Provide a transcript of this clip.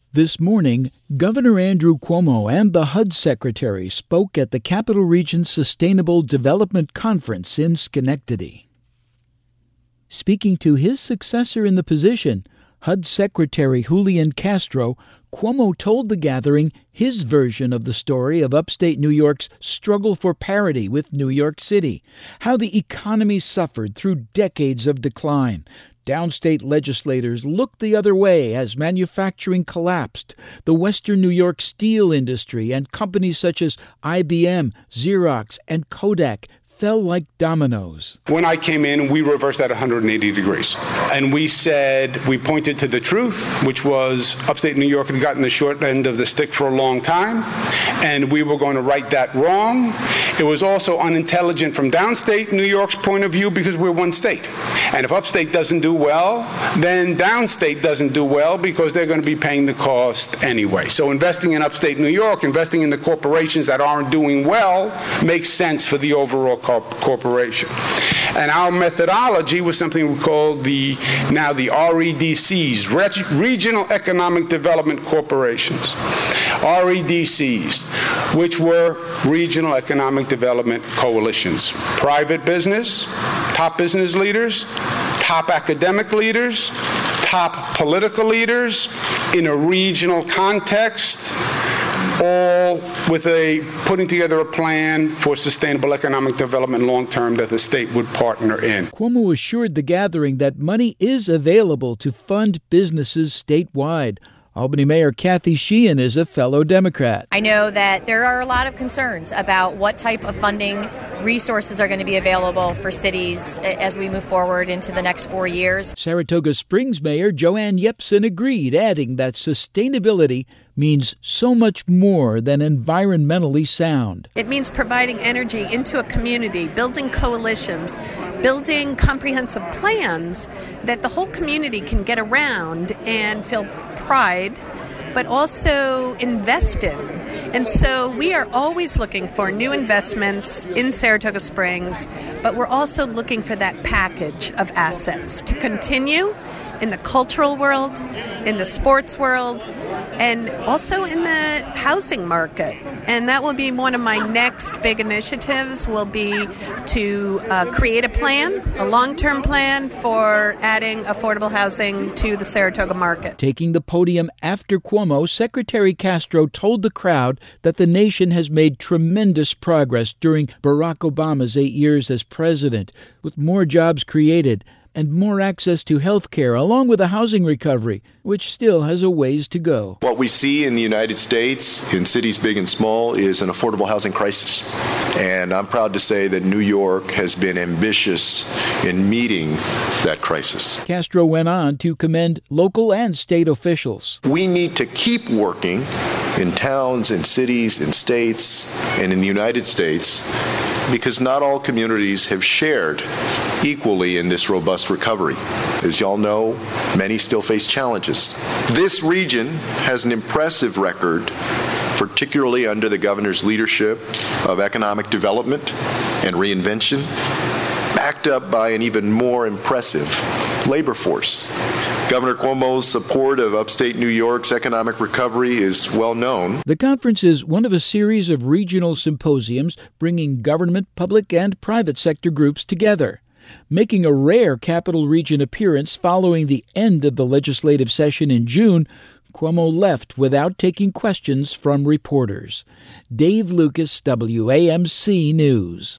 This morning, Governor Andrew Cuomo and the HUD Secretary spoke at the Capital Region Sustainable Development Conference in Schenectady. Speaking to his successor in the position, HUD Secretary Julian Castro, Cuomo told the gathering his version of the story of upstate New York's struggle for parity with New York City, how the economy suffered through decades of decline. Downstate legislators looked the other way as manufacturing collapsed. The Western New York steel industry and companies such as IBM, Xerox, and Kodak fell like dominoes. When I came in, we reversed that 180 degrees. And we pointed to the truth, which was upstate New York had gotten the short end of the stick for a long time, and we were going to right that wrong. It was also unintelligent from downstate New York's point of view because we're one state. And if upstate doesn't do well, then downstate doesn't do well because they're going to be paying the cost anyway. So investing in upstate New York, investing in the corporations that aren't doing well, makes sense for the overall corporation. And our methodology was something we called the REDCs, Regional Economic Development Corporations, REDCs, which were Regional Economic Development Coalitions. Private business, top business leaders, top academic leaders, top political leaders in a regional context, all with putting together a plan for sustainable economic development long-term that the state would partner in. Cuomo assured the gathering that money is available to fund businesses statewide. Albany Mayor Kathy Sheehan is a fellow Democrat. I know that there are a lot of concerns about what type of funding resources are going to be available for cities as we move forward into the next 4 years. Saratoga Springs Mayor Joanne Yepsen agreed, adding that sustainability means so much more than environmentally sound. It means providing energy into a community, building coalitions, building comprehensive plans that the whole community can get around and feel pride, but also invest in. And so we are always looking for new investments in Saratoga Springs, but we're also looking for that package of assets to continue in the cultural world, in the sports world, and also in the housing market. And that will be one of my next big initiatives, will be to create a plan, a long-term plan for adding affordable housing to the Saratoga market. Taking the podium after Cuomo, Secretary Castro told the crowd that the nation has made tremendous progress during Barack Obama's 8 years as president, with more jobs created and more access to health care, along with a housing recovery, which still has a ways to go. What we see in the United States, in cities big and small, is an affordable housing crisis. And I'm proud to say that New York has been ambitious in meeting that crisis. Castro went on to commend local and state officials. We need to keep working in towns, in cities, in states, and in the United States, because not all communities have shared equally in this robust recovery. As y'all know, many still face challenges. This region has an impressive record, particularly under the governor's leadership, of economic development and reinvention, backed up by an even more impressive labor force. Governor Cuomo's support of upstate New York's economic recovery is well known. The conference is one of a series of regional symposiums bringing government, public, and private sector groups together. Making a rare Capital Region appearance following the end of the legislative session in June, Cuomo left without taking questions from reporters. Dave Lucas, WAMC News.